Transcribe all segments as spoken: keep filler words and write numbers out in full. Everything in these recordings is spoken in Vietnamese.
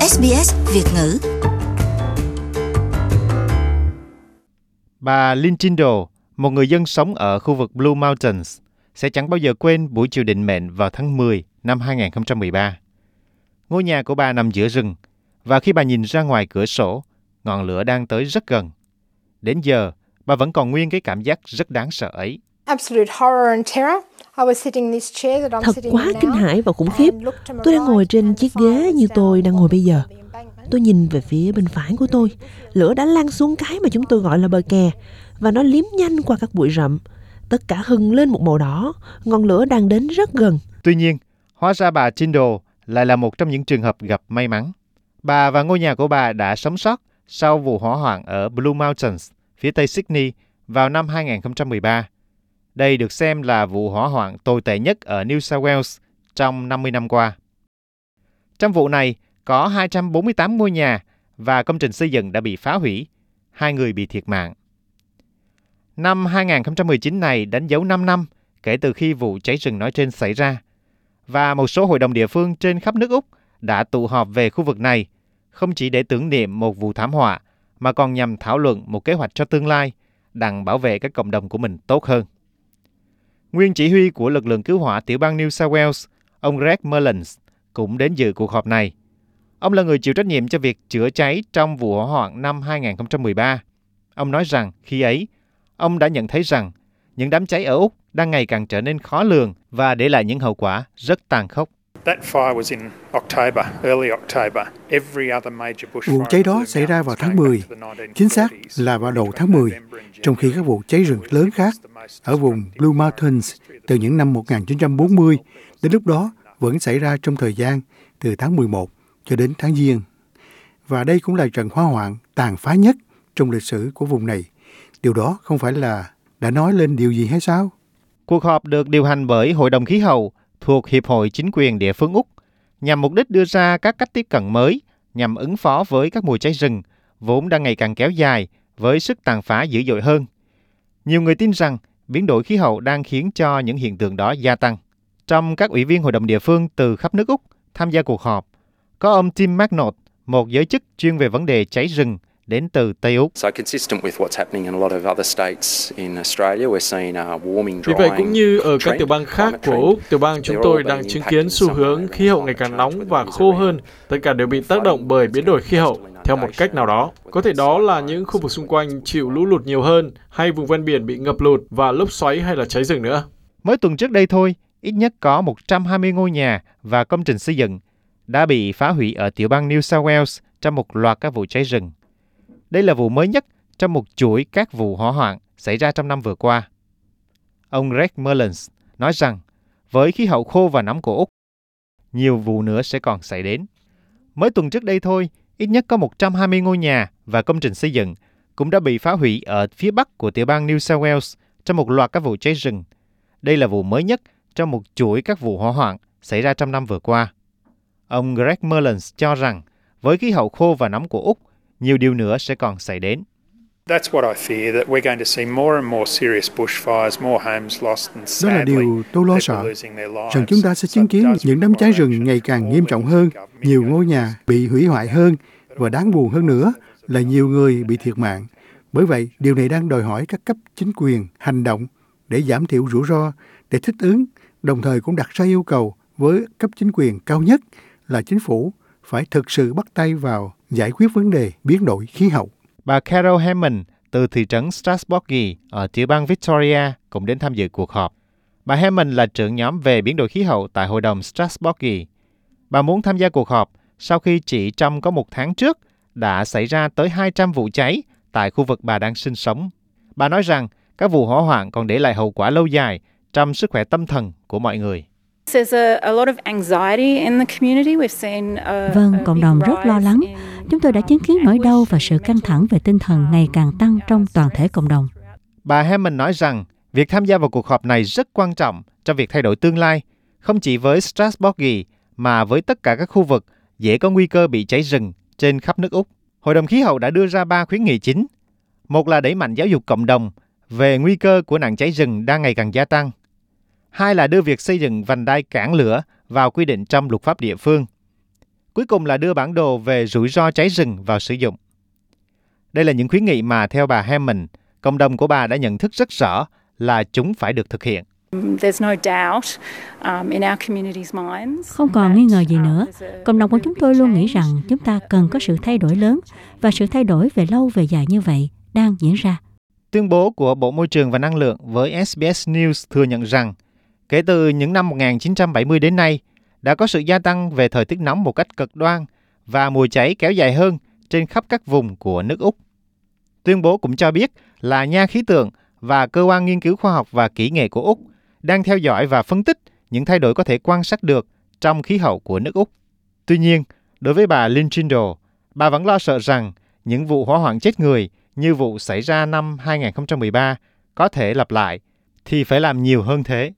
ét bê ét Việt ngữ. Bà Lynn Tyndall, một người dân sống ở khu vực Blue Mountains, sẽ chẳng bao giờ quên buổi chiều định mệnh vào tháng mười năm hai không một ba. Ngôi nhà của bà nằm giữa rừng, và khi bà nhìn ra ngoài cửa sổ, ngọn lửa đang tới rất gần. Đến giờ, bà vẫn còn nguyên cái cảm giác rất đáng sợ ấy. Thật quá kinh hãi và khủng khiếp. Tôi đang ngồi trên chiếc ghế như tôi đang ngồi bây giờ. Tôi nhìn về phía bên phải của tôi. Lửa đã lan xuống cái mà chúng tôi gọi là bờ kè, và nó liếm nhanh qua các bụi rậm. Tất cả hừng lên một màu đỏ. Ngọn lửa đang đến rất gần. Tuy nhiên, hóa ra bà Tyndall lại là một trong những trường hợp gặp may mắn. Bà và ngôi nhà của bà đã sống sót sau vụ hỏa hoạn ở Blue Mountains, phía tây Sydney vào năm hai không một ba. Đây được xem là vụ hỏa hoạn tồi tệ nhất ở New South Wales trong năm mươi năm qua. Trong vụ này, có hai trăm bốn mươi tám ngôi nhà và công trình xây dựng đã bị phá hủy, hai người bị thiệt mạng. Năm hai không một chín này đánh dấu năm năm kể từ khi vụ cháy rừng nói trên xảy ra, và một số hội đồng địa phương trên khắp nước Úc đã tụ họp về khu vực này, không chỉ để tưởng niệm một vụ thảm họa, mà còn nhằm thảo luận một kế hoạch cho tương lai, đặng bảo vệ các cộng đồng của mình tốt hơn. Nguyên chỉ huy của lực lượng cứu hỏa tiểu bang New South Wales, ông Greg Mullins, cũng đến dự cuộc họp này. Ông là người chịu trách nhiệm cho việc chữa cháy trong vụ hỏa hoạn năm hai không một ba. Ông nói rằng khi ấy, ông đã nhận thấy rằng những đám cháy ở Úc đang ngày càng trở nên khó lường và để lại những hậu quả rất tàn khốc. Vụ cháy đó xảy ra vào tháng mười, chính xác là vào đầu tháng mười, trong khi các vụ cháy rừng lớn khác ở vùng Blue Mountains từ những năm một nghìn chín trăm bốn mươi đến lúc đó vẫn xảy ra trong thời gian từ tháng mười một cho đến tháng Giêng. Và đây cũng là trận hỏa hoạn tàn phá nhất trong lịch sử của vùng này. Điều đó không phải là đã nói lên điều gì hay sao? Cuộc họp được điều hành bởi Hội đồng Khí hậu thuộc Hiệp hội Chính quyền địa phương Úc, nhằm mục đích đưa ra các cách tiếp cận mới nhằm ứng phó với các mùa cháy rừng, vốn đang ngày càng kéo dài với sức tàn phá dữ dội hơn. Nhiều người tin rằng biến đổi khí hậu đang khiến cho những hiện tượng đó gia tăng. Trong các ủy viên hội đồng địa phương từ khắp nước Úc tham gia cuộc họp, có ông Tim McNaught, một giới chức chuyên về vấn đề cháy rừng đến từ Tây Úc. Vì vậy, cũng như ở các tiểu bang khác của Úc, tiểu bang chúng tôi đang chứng kiến xu hướng khí hậu ngày càng nóng và khô hơn. Tất cả đều bị tác động bởi biến đổi khí hậu theo một cách nào đó. Có thể đó là những khu vực xung quanh chịu lũ lụt nhiều hơn, hay vùng ven biển bị ngập lụt và lốc xoáy hay là cháy rừng nữa. Mới tuần trước đây thôi, ít nhất có một trăm hai mươi ngôi nhà và công trình xây dựng đã bị phá hủy ở tiểu bang New South Wales trong một loạt các vụ cháy rừng. Đây là vụ mới nhất trong một chuỗi các vụ hỏa hoạn xảy ra trong năm vừa qua. Ông Greg Mullins nói rằng với khí hậu khô và nóng của Úc, nhiều vụ nữa sẽ còn xảy đến. Mới tuần trước đây thôi, ít nhất có một trăm hai mươi ngôi nhà và công trình xây dựng cũng đã bị phá hủy ở phía bắc của tiểu bang New South Wales trong một loạt các vụ cháy rừng. Đây là vụ mới nhất trong một chuỗi các vụ hỏa hoạn xảy ra trong năm vừa qua. Ông Greg Mullins cho rằng với khí hậu khô và nóng của Úc, nhiều điều nữa sẽ còn xảy đến. Đó là điều tôi lo sợ, rằng chúng ta sẽ chứng kiến những đám cháy rừng ngày càng nghiêm trọng hơn, nhiều ngôi nhà bị hủy hoại hơn, và đáng buồn hơn nữa là nhiều người bị thiệt mạng. Bởi vậy, điều này đang đòi hỏi các cấp chính quyền hành động để giảm thiểu rủi ro, để thích ứng, đồng thời cũng đặt ra yêu cầu với cấp chính quyền cao nhất là chính phủ phải thực sự bắt tay vào giải quyết vấn đề biến đổi khí hậu. Bà Carol Hammond từ thị trấn Strasbourg ở tiểu bang Victoria cũng đến tham dự cuộc họp. Bà Hammond là trưởng nhóm về biến đổi khí hậu tại Hội đồng Strasbourg. Bà muốn tham gia cuộc họp sau khi chỉ trong có một tháng trước đã xảy ra tới hai trăm vụ cháy tại khu vực bà đang sinh sống. Bà nói rằng các vụ hỏa hoạn còn để lại hậu quả lâu dài trong sức khỏe tâm thần của mọi người. Vâng, cộng đồng rất lo lắng. Chúng tôi đã chứng kiến nỗi đau và sự căng thẳng về tinh thần ngày càng tăng trong toàn thể cộng đồng. Bà Hammond nói rằng việc tham gia vào cuộc họp này rất quan trọng cho việc thay đổi tương lai, không chỉ với Strasbourg mà với tất cả các khu vực dễ có nguy cơ bị cháy rừng trên khắp nước Úc. Hội đồng khí hậu đã đưa ra ba khuyến nghị chính. Một là đẩy mạnh giáo dục cộng đồng về nguy cơ của nạn cháy rừng đang ngày càng gia tăng. Hai là đưa việc xây dựng vành đai cản lửa vào quy định trong luật pháp địa phương. Cuối cùng là đưa bản đồ về rủi ro cháy rừng vào sử dụng. Đây là những khuyến nghị mà theo bà Hammond, cộng đồng của bà đã nhận thức rất rõ là chúng phải được thực hiện. Không còn nghi ngờ gì nữa, cộng đồng của chúng tôi luôn nghĩ rằng chúng ta cần có sự thay đổi lớn và sự thay đổi về lâu về dài như vậy đang diễn ra. Tuyên bố của Bộ Môi trường và Năng lượng với ét bê ét News thừa nhận rằng kể từ những năm một nghìn chín trăm bảy mươi đến nay, đã có sự gia tăng về thời tiết nóng một cách cực đoan và mùa cháy kéo dài hơn trên khắp các vùng của nước Úc. Tuyên bố cũng cho biết là nhà khí tượng và cơ quan nghiên cứu khoa học và kỹ nghệ của Úc đang theo dõi và phân tích những thay đổi có thể quan sát được trong khí hậu của nước Úc. Tuy nhiên, đối với bà Lynn Trindle, bà vẫn lo sợ rằng những vụ hỏa hoạn chết người như vụ xảy ra năm hai nghìn không trăm mười ba có thể lặp lại, thì phải làm nhiều hơn thế.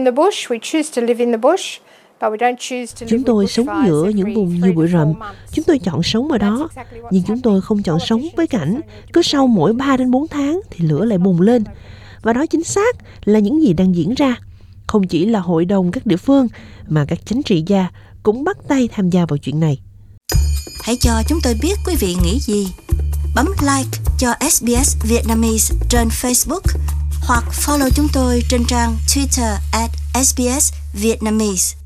Chúng tôi sống giữa những vùng nhiều bụi rậm. Chúng tôi chọn sống ở đó. Nhưng chúng tôi không chọn sống với cảnh cứ sau mỗi ba đến bốn tháng thì lửa lại bùng lên. Và đó chính xác là những gì đang diễn ra. Không chỉ là hội đồng các địa phương, mà các chính trị gia cũng bắt tay tham gia vào chuyện này. Hãy cho chúng tôi biết quý vị nghĩ gì. Bấm like cho ét bê ét Vietnamese trên Facebook hoặc follow chúng tôi trên trang Twitter at ét bê ét Vietnamese.